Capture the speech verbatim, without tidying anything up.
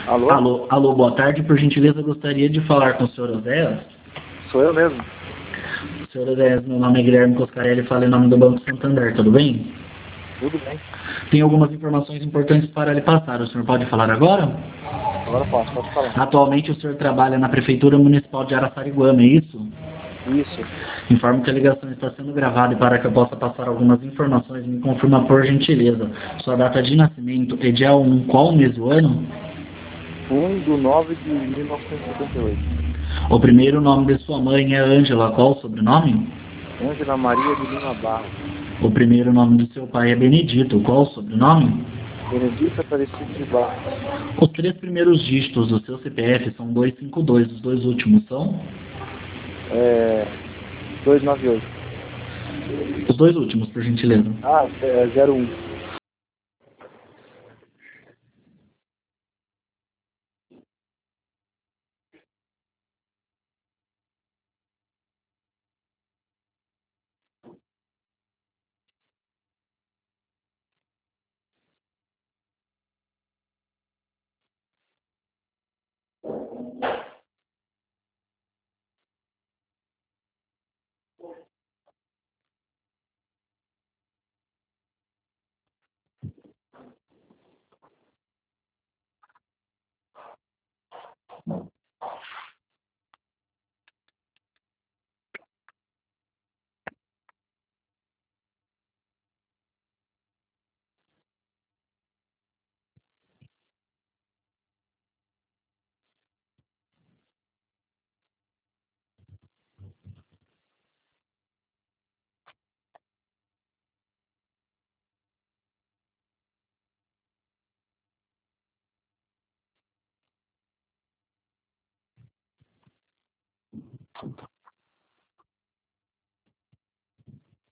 Alô? Alô, alô, boa tarde. Por gentileza, eu gostaria de falar com o senhor Oséias. Sou eu mesmo. Senhor Oséias, meu nome é Guilherme Coscarelli, falo em nome do Banco Santander, tudo bem? Tudo bem. Tem algumas informações importantes para lhe passar. O senhor pode falar agora? Agora posso, pode falar. Atualmente, o senhor trabalha na Prefeitura Municipal de Araçariguama, é isso? Isso. Informo que a ligação está sendo gravada e para que eu possa passar algumas informações, me confirma por gentileza. Sua data de nascimento é dia um, qual mês do ano? um do nove de mil novecentos e setenta e oito. O primeiro nome de sua mãe é Ângela, qual o sobrenome? Ângela Maria de Lima Barros. O primeiro nome do seu pai é Benedito, qual o sobrenome? Benedita Aparecida de Barros. Os três primeiros dígitos do seu C P F são duzentos e cinquenta e dois, os dois últimos são? É... duzentos e noventa e oito. Os dois últimos, por gentileza. Ah, é zero um.